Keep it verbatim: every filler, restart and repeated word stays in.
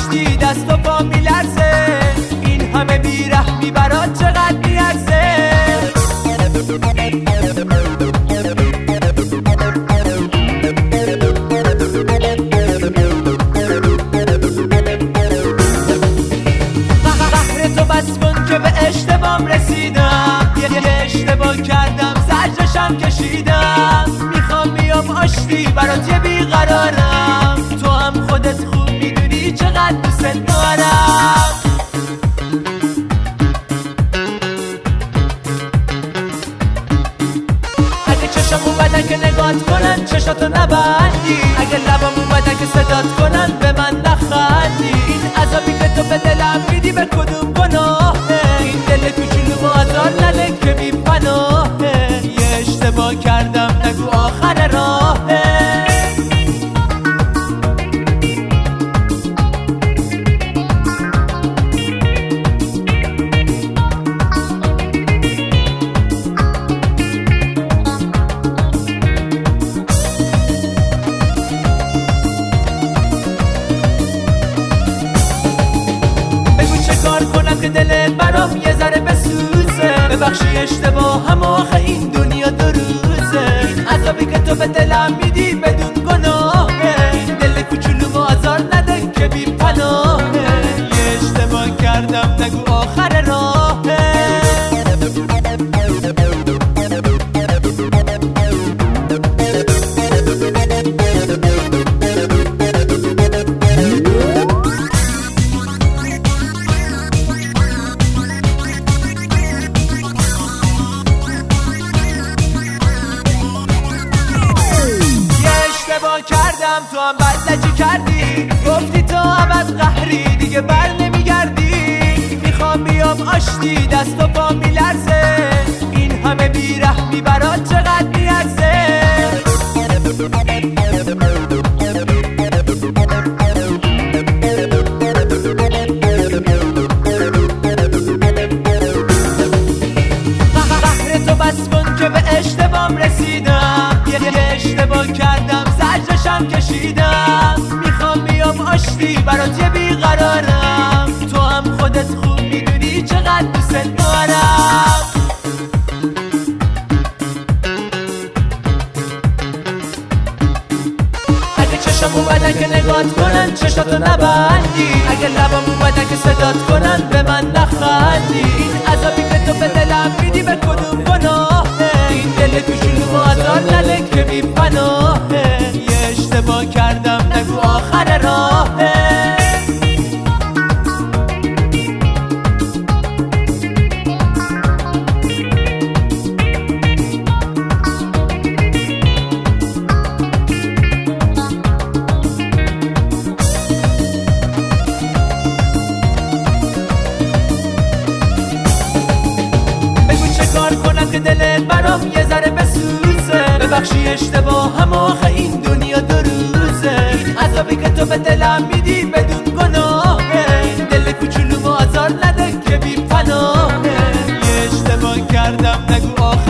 آشتی دست و پا میلرزه، این همه بیرحمی برات چقدر میارزه. قهر تو بس کن که به اشتباهم رسیدم، یه اشتباه کردم زجرشم کشیدم. میخوام بیام آشتی برات یه بیقرارم، تو هم خودت خوب میدونی چقدر دوست دارم. اگه چشم اومدن که نگات کنن چشاتو نبندی، اگه لبم اومدن که صدات کنن به من نخندی. این عذابی که تو به دلم میدی به کدوم گناهه؟ این دل کوچولو آزار نده که بی پناهه. یه اشتباه کردم نگو آخر راهه. که دلت برام یه ذره بسوزه، ببخشی اشتباهم آخه این دنیا دو روزه. این عذابی که تو به دلم میدی بدون گناهه، این دل کوچولو آزار نده که بی پناهه. یه اشتباه کردم نگو آخر راهه. کردم تو هم بدلجی کردی، گفتی تو هم از قهری دیگه بر نمیگردی. میخوام بیام آشتی دست و پا میلرزه، این همه بیرحمی برات چقدر میارزه. قهر تو بس کن که به اشتباهم رسیدم، یه اشتباه کردم زجرشم کشیدم. میخوام بیام آشتی برات یه بیقرارم، تو هم خودت خوب میدونی چقدر دوست دارم. اگه چشم اومدن که نگات کنن چشاتو نبندی، اگه لبم اومدن که صدات کنن به من نخندی. این عذابی که تو به دلم میدی به کدوم گناهه؟ این دل کوچولو آزار نده که بی پناهه. یه اشتباه کردم نگو آخر راهه. که دلت برام یه ذره بسوزه، ببخشی اشتباهم آخه این دنیا دو روزه. این عذابی که تو به دلم میدی بدون گناهه، این دل کوچولو آزار نده که بی پناهه. یه اشتباه کردم نگو آخه